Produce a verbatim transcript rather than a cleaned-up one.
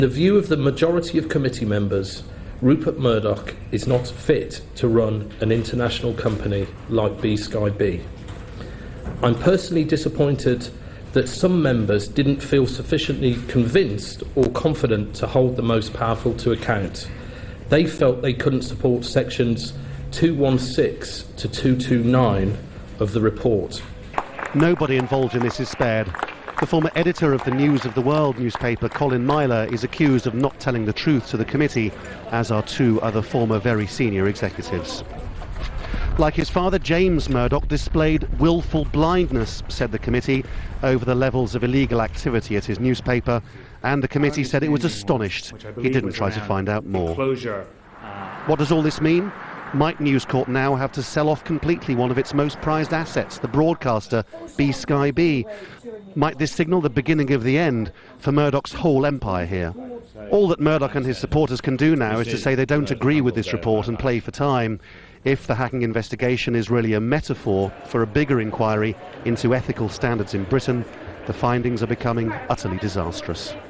The view of the majority of committee members, Rupert Murdoch is not fit to run an international company like B Sky B. I'm personally disappointed that some members didn't feel sufficiently convinced or confident to hold the most powerful to account. They felt they couldn't support sections two sixteen to two twenty-nine of the report. Nobody involved in this is spared. The former editor of the News of the World newspaper, Colin Myler, is accused of not telling the truth to the committee, as are two other former very senior executives. Like his father, James Murdoch displayed willful blindness, said the committee, over the levels of illegal activity at his newspaper, and the committee said it was astonished he didn't try to find out more. What does all this mean? Might News Corp now have to sell off completely one of its most prized assets, the broadcaster B Sky B? Might this signal the beginning of the end for Murdoch's whole empire here? All that Murdoch and his supporters can do now is to say they don't agree with this report and play for time. If the hacking investigation is really a metaphor for a bigger inquiry into ethical standards in Britain, the findings are becoming utterly disastrous.